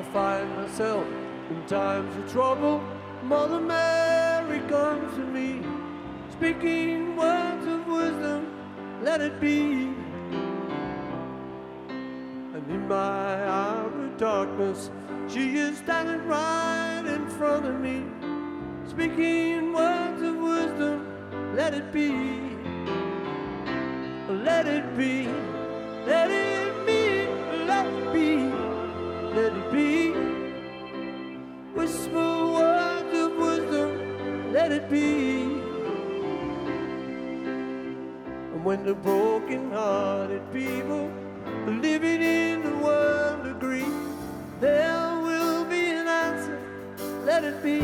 find myself in times of trouble, Mother Mary comes to me, speaking words of wisdom, let it be. And in my hour of darkness, she is standing right in front of me, speaking words of wisdom, let it be. Let it be, let it be, let it be, let it be. Whisper words of wisdom, let it be. And when the broken-hearted people living in the world agree, there will be an answer, let it be.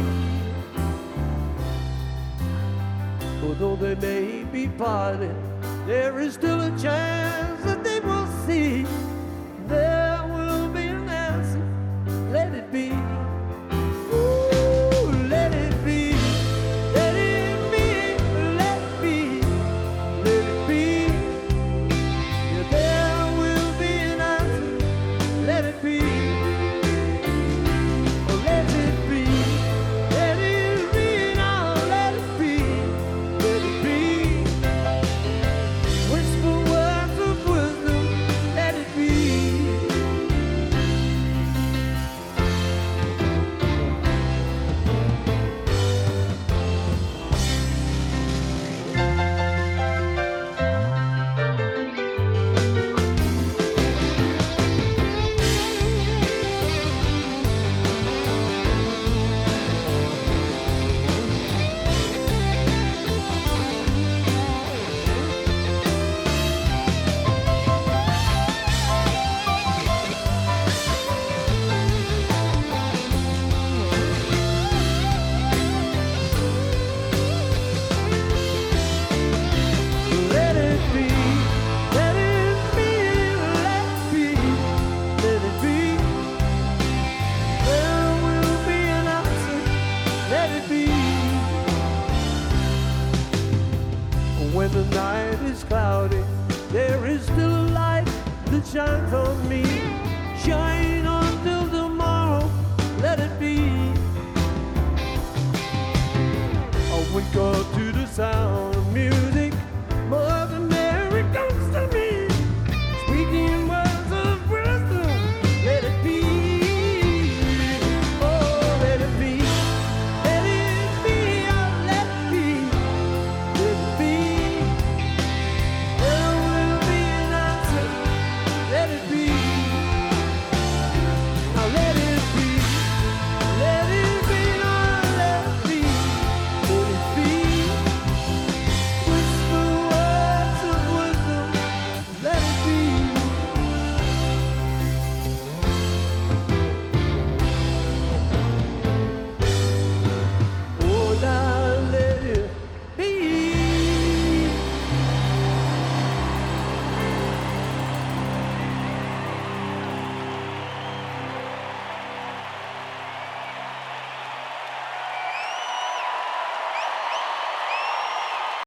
Although they may be parted, there is still a chance that they will see. There will be an answer, let it be. Ooh, let it be, let it be, let it be, let it be. Yeah, there will be an answer, let it be. Oh, let it be, let it be, now let it be, let it be. Whisper words of wisdom, let it be. Let it be, let it be, let it be, let it be. There will be an answer, let it be. When the night is cloudy, there is still a light that shines on me.